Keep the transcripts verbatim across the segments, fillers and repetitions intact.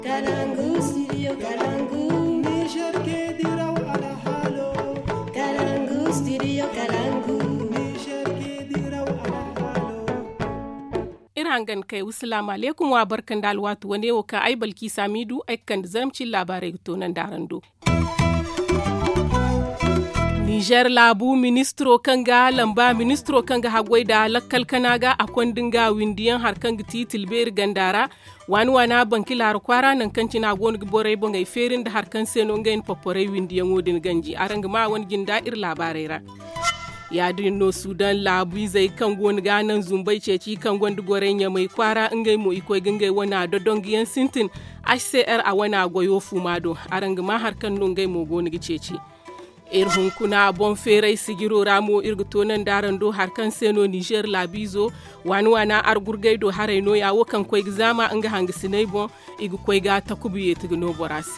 Kalangu, studio Kalangu. Niger ke diraw ala halo. Kalangu, studio Kalangu. Niger ke diraw ala halo. Irangan kai assalamu alaikum wa barkan da alwatu wane wo ka ai balki samidu ai kan zamcin labarai to nan darando. Niger labu ministro kanga lamba ministro kanga hagwai da lakkal kanaga a kwandinga windiyan harkan giti tilber gandara wani wana banki lar kwara nan kanci na gon borai bongai ferin da harkan seno ngain poporai windiyan wodin ganji aranga ma wani ginda ir labarai ra ya dinno sudan labu zai kan gon ganan zumbai ceci kan gondi gorenya mai kwara ngai mo ikoi gingai wana dodongiyan sintin H C R a wana goyo fumado aranga ma harkan no ngai mo gon ceci irhun kuna bon ferai sigiro ramo irguto nan daran do harkan seno Niger labizo wani wana argurgai do haraino ya wakan koi zama anga hangi sinai bon igu koi ga takubiye tigno borasi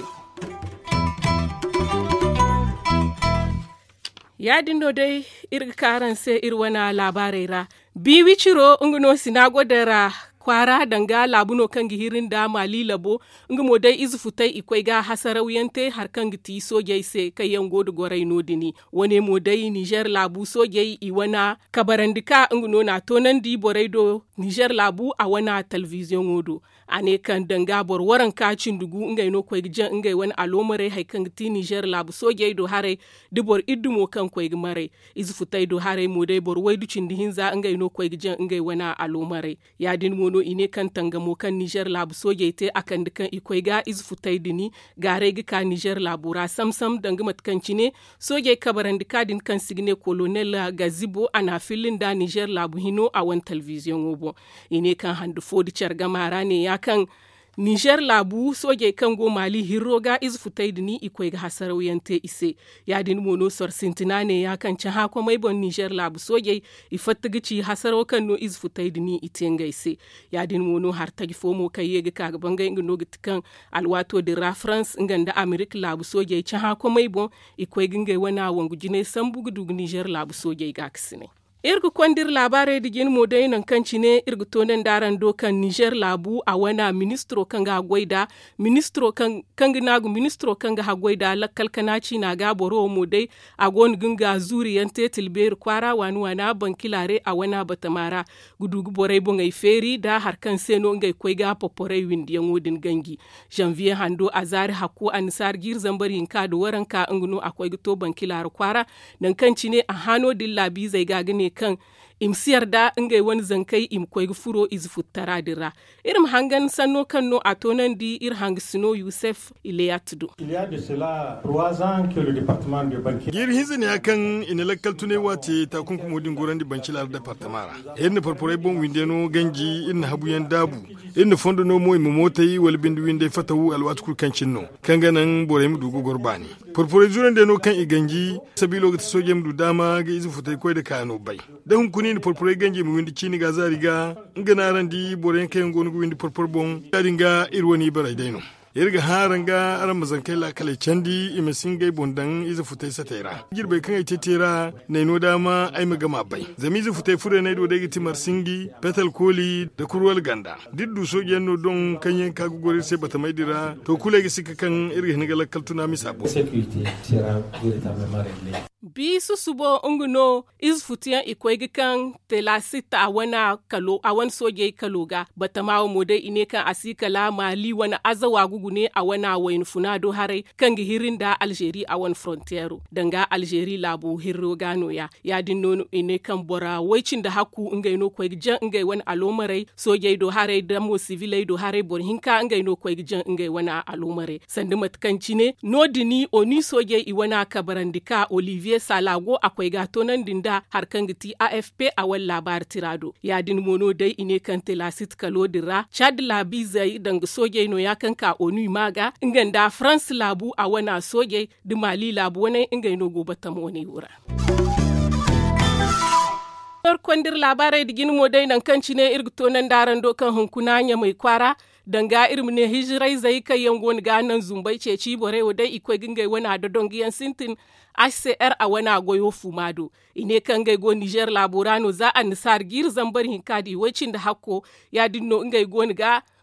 ya dindo dai irga karan sai irwana labarai ra biwi ciro unguno sinago dara kwara danga labuno kan gihirin da mali labo nga mo dai izu futai ikwai ga hasarawiyante har kan giti sojai se kai yango da gorai nodini wane mo dai Niger labu sojai i wana kabarandika nguno na tonan di borai do Niger labu a wana television wodo ane kan danga bor waran kacin dugu ngai no kwai gijan ngai wani alomare hay kan giti Niger labu sojai do hare dibor iddumo kan kwai gmare izu futai do hare mo dai bor waidu cindi hinza ngai no kwai gijan ngai wana alomare ya din mo no ine kan tangamo kan Niger labu soje te akan dukan ikoi ga izfutai dini gare gi ka Niger labura samsam danga matkanci ne soje kabaran dikadin kan signe colonel Gazibo ana filin da Niger labu hino a wan television obo ine kan handu fodi chargamara ne ya kan Niger labu soje kango mali hiroga izfutai dini ikoi ga hasarawiyante ise ya din mono sor sintina ne ya kan cha ko mai bon Niger labu soje ifattigici hasaro kan no izfutai dini itenga ise ya din mono har tagi fomo kai yega kaga bangay ngino gitkan alwato de ra France nganda America labu soje cha ko mai bon ikoi gingai wana wangu jine sambugu dug Niger labu soje ga kisne irgu kwandir labarai digin modai nan kanci ne irgu tonen daran dokan Niger labu a wana ministro kanga gwaida ministro kan kanga nagu ministro kanga hagwaida lakkal kanaci na ga boro modai a gon ginga zuriyante tilber kwara wani wana bankilare a wana batamara gudugu borai bongai feri da harkan seno ngai koiga poporai windiyan wodin gangi janvier hando azari hakku ansar gir zambari inka do waranka nguno akwai gito bankilare kwara nan kanci ne a hano dillabi zai ga gane kan imsiyar da ingai wani zankai im koy furo iz futtara dira irim hangan sanno kanno atonan di ir hang sino Youssef Ileyatudu il y a de cela trois ans que le département de Banki gir hizini akan ina lakkal tune wate ta kunkumo din gorandi Bankilar départemara en porpore bon windeno ganji in habuyan dabu in fondo no moy momotai wal bindu winde fatawu alwatu kul kancinno kanga nan bore mu dugo gorbani porpore jurande no kan iganji sabilo ga soje mu dama ga izu futai koy da kano bai dan kuni ni porpore ganji mu windi chini ga zariga ngana randi bore kan gonu windi porpore bon daringa irwani barai daino irga haranga aran mazankai la kale candi imasingai bondan iza futai satera girbe kan ai tetera ne no dama ai magama bai zami iza futai fure ne do dagi timar singi petal koli da kurwal ganda diddu so genno don kanyen kagu gore sai bata mai dira to kula gi sika kan irga hiniga la kaltuna mi sabo sécurité sera véritablement réglée bi su subo unguno izfutiyan ikwai kan telasita a wana kalo a wan soje kaloga bata mawo mode ine kan asikala mali wana azawa gugune a wana wayin funado hare kan gihirin da Algeria a wan frontiero danga Algeria labu hirro gano ya ya dinno ine kan bora waicin da haku ngai no kwai jan ngai wan alomare soje do hare da mo civile do hare bor hinka ngai no kwai jan ngai wana alomare sandi matkanci ne no dini oni soje i wana kabarandika Olivier Salago akwai gato nan dinda harkan giti A F P a wal labar tirado ya din mono dai ine kan telasit kalo dira Chad labi zai danga soje no ya kan ka onu maga inganda France labu a wana soje di Mali labu wana ingaino gobe ta mone wura kwandir labarai digin mo dai nan kanci ne irgito nan daran dokan hunkunanya mai kwara danga irmine hijirai zai kai yango ga nan zumbai ce ci bore wadai ikwai gingai wana da dongiyan sintin H C R a wana goyo fumado ine kan gai go Niger laborano za a nisar gir zambar hinkadi wacin da hakko ya dinno ngai go ga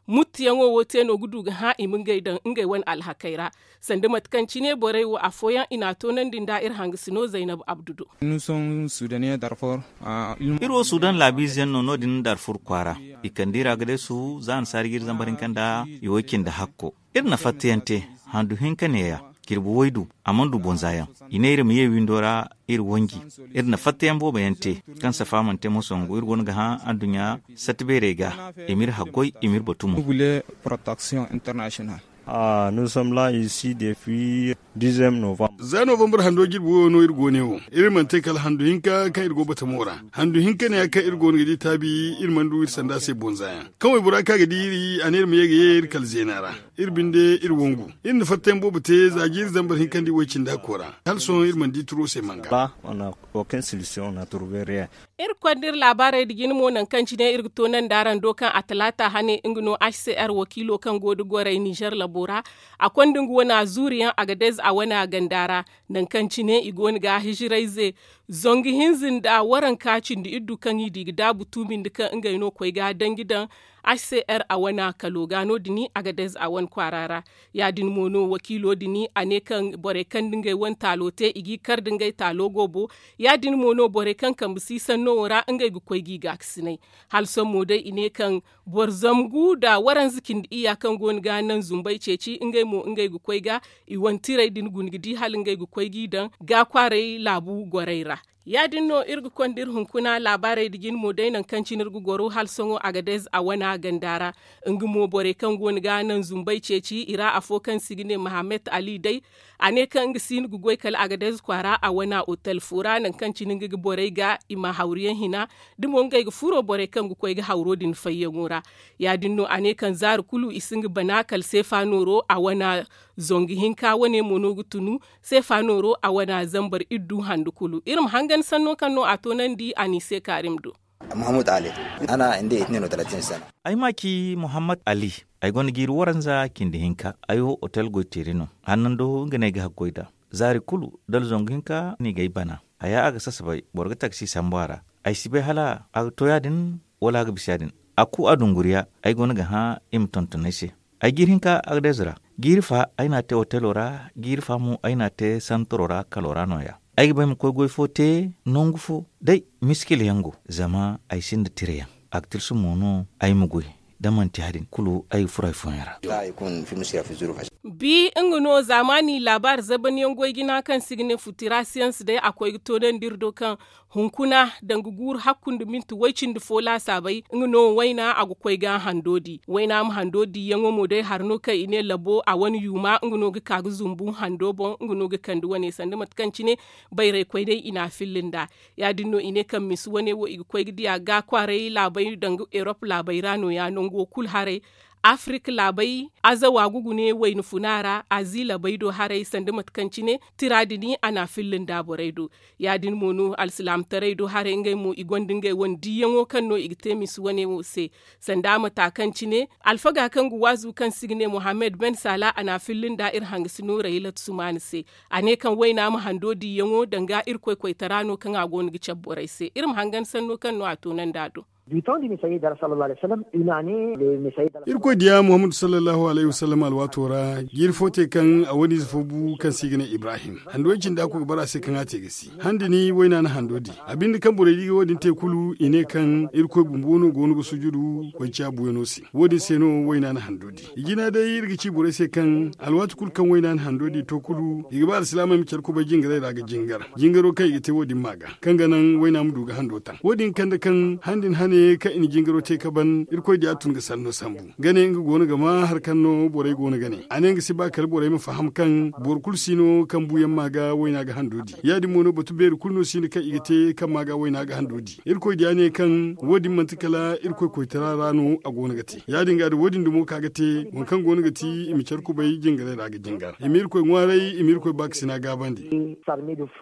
mutiyan wo wote no gudu ga ha imin gaidan ingai wan alhakaira sanda matkanci ne borai wa afoyan ina tonan din da'ir hangisino Zainab Abdudu. Nous sommes Soudanais Darfur. Iro Sudan labizian no no din Darfur kwara. Ikandira gade su zan sarigir zambarin kanda yokin da hakko. Irna fatiyante handu hinkane ya kirbu waidu amandu bonzayan. Inaire miye windora ir wangi. Irna fatiyan bo bayante kan safaman te mosongo ir gonga ha andunya satberega emir hagoy emir botumu. Nous voulons protection internationale. Ah, nous sommes là ici depuis dixième novembre. Za November hando girbo no irgo ne wo. Irman te kala hando hinka kan irgo bata mora. Hando hinka ne aka irgo ne gidi tabi irman du ir sanda se bonzaya. Kawai buraka ga diri anir me yega ir kal zenara. Irbinde irwongu. In fatten bo bate zagir zambar hinkan di wacin da kora. Hal son irman di turo se manga. Là, on a aucune solution, on a trouvé rien. Ir kwandir labarai da gini monan kanci ne irgito nan daran dokan a talata hane ingino H C R wakilo kan godu gorai Niger labora a kwandin gona zuriyan Agadez a wana gandara nan kanci ne igon ga hijirai zai zongi hinzin da waran kacin da iddu kan yi digida butumin da kan ingaino kwai ga dan gidan H C R a wana kalogano dini Agadez a wan kwarara ya din mono wakilo dini a ne kan bore kan dingai wan talote igi kar dingai talo gobo ya din mono bore kan kan bisi sanno wara ingai gu kwai giga ksinai hal son modai ine kan borzamgu da waran zikin iya kan gon ganan zumbai ceci ingai mo ingai gu kwai ga i wan tirai din gungidi hal ingai gu kwai gidan ga kwarai labu goraira ya dinno irgu kondir hunkuna labarai digin mo dainan kancin irgu goro hal songo Agadez a wana gandara ingu mo bore kan gon ganan zumbai ceci ira afokan sigine Muhammad Ali dai ane kan gisin gugoi kal Agadez kwara a wana hotel fura nan kancin ngi bore ga ima hauriyan hina dimo ngai gu furo bore kan gu koi ga hauro din fayyangura ya dinno ane kan zar kulu isingi banakal sefanoro a wana zongi hinka wane monogu tunu sefanoro a wana zambar iddu handukulu irim hangan sanno kanno atonan di anise karimdo Muhammad Ali ana inde اثنين وثلاثين sana ai maki Muhammad Ali ai gon gir waranza kindi hinka ayo hotel go tirino hanando ngene ga goida zari kulu dal zongi hinka ni gai bana aya aga sasabai borga taxi sambara ai sibe hala ag toyadin wala ga bisadin aku adunguriya ai gon ga ha im tontonese ai girinka agdezra girfa aina te hotelora girfa mu aina te santorora kalora noya ai bam ko goy fote nongufo dai miskil yango zama ai sin da tireya aktil su mono ai mugui daman tihadin kulu ai furai fonera la yakun fi mushkila fi zuruf bi inguno zamani labar zaban yangoy gina kan signe futira science dai akwai todan dirdo kan hunkuna dangugur hakkundu mintu waicin da fola sabai inguno waina agu koi ga handodi waina mu handodi yango mo dai harno kai ine labo a wani yuma inguno ga kagu zumbu handobon inguno ga kandu wane sanda matkanci ne bai rai koi dai ina fillinda ya dinno ine kan misu wane wo igi koi gidiya ga kware labai dangu Europe labai rano ya nongo kul hare Afrika labai azawa gugu ne wai nufunara azila baido harai sanda matkanci ne tiradini ana fillin daboraido ya din mono alsilam taraido hare ngai mo igondin gai won diyango kanno igtemi su wane mo se sanda matakanci ne alfaga kan guwazu kan signe Muhammad Ben Sala ana fillin da ir hangisino railat sumani se ane kan waina mu hando diyango danga ir koi koi tarano kan agon gice borai se irim hangan sanno kanno atonan dado du temps du Messaïd sallallahu alayhi wa sallam, une année, le Messaïd... Irko diya Muhammad sallallahu alayhi wa sallam alwatora, girfote kan a wani zufobu kan sigina Ibrahim. Handocin da aka bara sai kan ate gasi. Handi ni waina na handodi. Abinda kan bore diga wadin te kulu ine kan irko bumbono gonu go sujudu kwanciya buenosi. Wadin seno waina na handodi. Igina dai irgici bore sai kan alwatu kul kan waina na handodi to kulu igba al-islama mi charko ba jingare daga jingar. Jingaro kai ite wadin maga. Kan ganan waina mu duga handotan. Wadin kan da kan handin hane ka in jingaro te kaban irko da tun ga sanno sambu gane nga gona gama har kanno borai gona gane anen ga siba kal borai mu faham kan borkul sino kan buyan maga waina ga handodi yadi mono batu ber kulno sino ka igite kan maga waina ga handodi irko da ne kan wodin mantikala irko ko tararano a gona gati yadi ga da wodin dumo ka gate mun kan gona gati imi charku bai jingare daga jingar imir ko ngwarai imir ko baksina gabandi sarmi de foi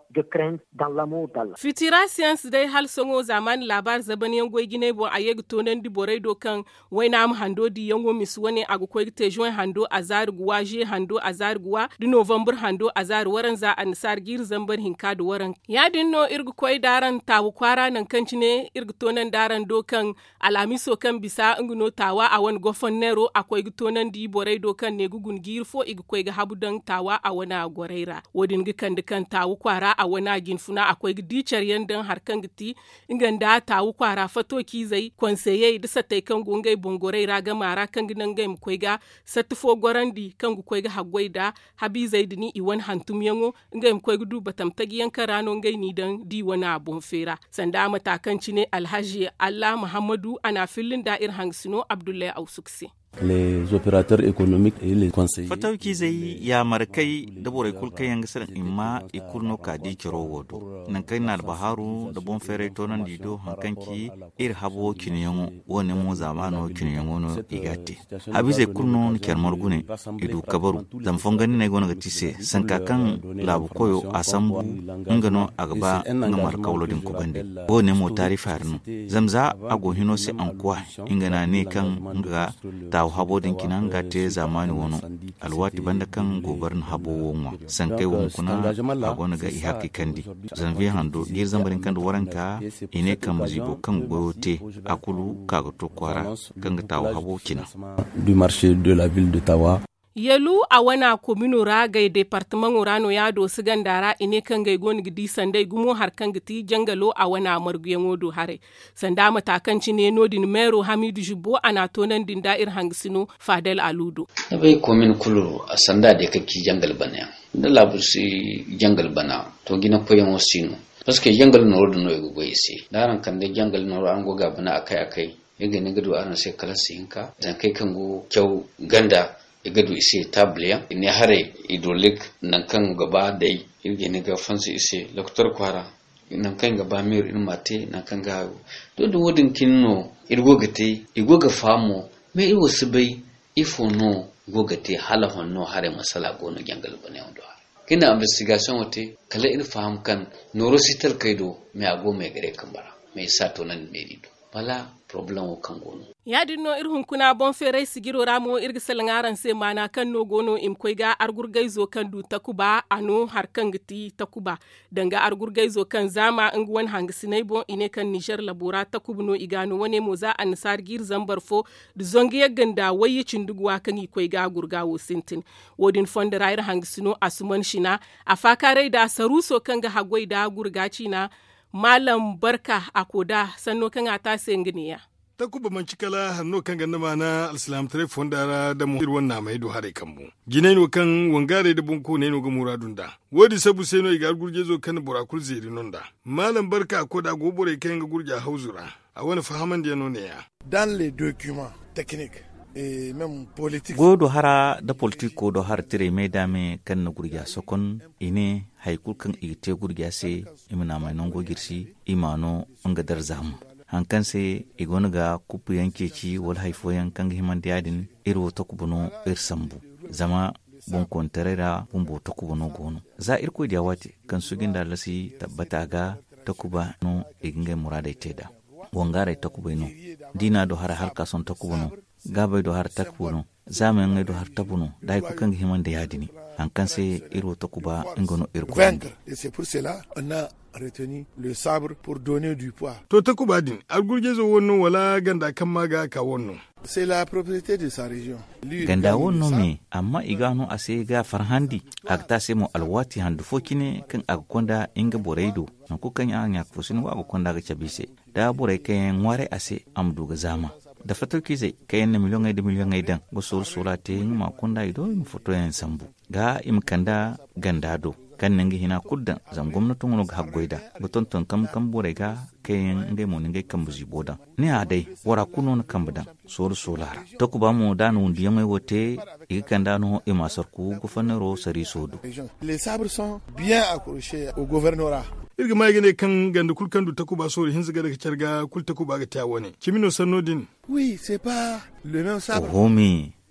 de crainte dans l'amour d'Allah. Fitira science dai hal songo zaman labar zaban yango gine bo ayeg tonen di borai do kan waina am hando di yango miswane agu ko te juin hando azar guwa je hando azar guwa di november hando azar waran za ansar gir zambar hinka do waran ya dinno irgu koy daran tawu kwara nan kancine irgu tonen daran do kan alamiso kan bisa nguno tawa a wan gofon nero akoy tonen di borai do kan ne gugun gir fo igu koy ga habudan tawa a wana goreira wodin gi kan kan tawu kwara a wana gin funa akwai dicar yandan harkan giti inganda tawu kwara fato ki zai konseye da satai kan gungai bongorai raga mara kan ginan gai mukoi ga satufo gorandi kan gu koi ga hagwai da habi zai dini iwan hantum yango ngai mukoi gudu batam tagi yanka rano ngai ni dan di wana abun fera sanda matakan cine alhaji Allah Muhammadu ana filin da'ir hangsino Abdullahi Ausuksi les opérateurs économiques et les conseillers fatawki zai ya markai da bore kulkai yanga san imma ikurno kadi kiro wodo nan kai na baharu da bon fere to nan dido hankanki ir habo kinyango woni mo zamano kinyango no igate abi zai kurno kermar gune idu kabaru zam fongani ne gona gatise sanka kan labu koyo asambu ngano agaba ngamar kawlodin ko bande woni mo tarifarno zamza ago hino se ankwa ingana ne kan nga taw habodin kinan gate zamani wono alwati banda kan gobarin habo wonwa sankai won kuna agona ga ihaki kandi zanvi hando dir zambarin kan waranka ine kan mazibo kan gote akulu kaga to kwara kan taw habo kina du marché de la ville de Tawa yalu a wana komino ragai departement urano ya do sigandara ine kan gai goni gidi sandai gumo har kan giti jangalo a wana marguyen wodo hare sanda matakan cine nodin mero Hamidu Jubo ana tonan din da'ir hangisino Fadel Aludo bai komin kulu a sanda da kake jangal bana da labusi jangal bana to gina koyan wasino paske jangal no rodo no ego isi daran kan da jangal no an goga bana akai akai yega ne gado ana sai kala sinka dan kai kan go kyau ganda igadu ise tabliya ne hare hydraulic nan kan gaba dai irge ne ga fansi ise doktor kwara nan kan gaba mir in mate nan kan ga do do wodin kinno irgo gate igo ga famo me i wasu bai ifo no igo gate hala honno hare masala gono jangal bane ondo kina investigation wote kala ir faham kan neurocital kaido me ago me gare kan bara me sato nan me dido bala problem o kan gono ya dinno irhun kuna bon ferai sigiro ramo irgisal ngaran se mana kan no gono im koiga argurgaizo kan du takuba ano har kan giti takuba danga argurgaizo kan zama ingwan hangisinai bon ine kan Niger labora takubno igano wane moza ansar gir zambar fo du zongiye ganda wayi cindugwa kan i koiga gurgawo sintin wodin fondera ir hangisino asuman shina afakare da saruso kan ga hagwai da gurgaci na Malam Barka Akoda sanno kan ata sengniya ta kuba man cikala hanno kan ganna mana alislam tare fondara da mu irwan na mai do hare kanmu ginai no kan wangare da bunko ne no ga muradun da wodi sabu sai no igar gurje zo kan burakul zeri nonda Malam Barka Akoda gobore kan ga gurja hauzura a wani fahaman da no ne ya dans les documents techniques et même politique godo hara da politiko do har tire mai dame kan na gurja sokon ine haikul kan ite gurja se imana mai nongo girsi imano ngadar zamu hankan se igonga kupu yanke ci wal haifo yankan himan diadin iro to kubuno irsambu zama bon kontarera bumbo to kubuno gono za irko diawati kan suginda lasi tabbata ga takuba no iginga murada teda wongare takuba no dina do har halka son takubuno gabai do har takubuno zaman ngai do har tabuno dai ko kan himan diadini hankan se iro takuba ngono irko et c'est pour cela on a retenu le sabre pour donner du poids. To takuba din argurje zo wonno wala ganda kan maga ka wonno. C'est la propriété de sa région. Ganda wonno me amma igano ase ga farhandi agta se mo alwati handu fokine kan agkonda inga boreido na ko kan anya fosin wa agkonda ga chabise da borai kan ngware ase amdu ga zama da fatoki zai kayan na miliyon ai da miliyon ai dan go sur surate ma konda ido mu foto yan sambu ga imkanda gandado kan nangi hina kuddan zam gwamnatin wani haggoida buton ton kam kam bore ga kayan ngai mo ngai kan buzi boda ne adai wara kuno na kan budan sor solara to ku ba mu da nu ndiyan ai wote i kan da no e masar ku gouverneuro sari sodo les sabres sont bien accrochés au gouvernorat irga mai gane kan ganda kulkan du takuba sori hin zaga daga carga kul takuba ga tawo ne kimino sanodin oui c'est pas le même sabre homi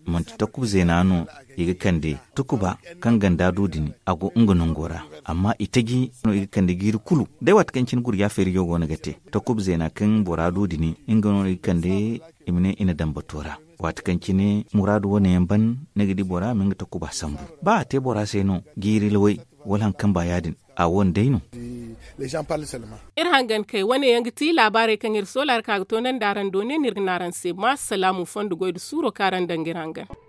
manti takub zenano iga kande tukuba kan ganda dudini ago ungunun gora amma itagi no iga kande giri kulu dai wat kancin gur ya feri yogo nagate takub zena kan bora dudini ingano iga kande imne ina dambatora wat kancine muradu wone yamban nagidi bora minga takuba sambu ba te bora seno giri lawai walan kan bayadin a won daino ir hangan kai wani yangi ti labare kan ir solar ka to nan daran done nirgnaran se ma salamu fondu goydu suro karan dangirangan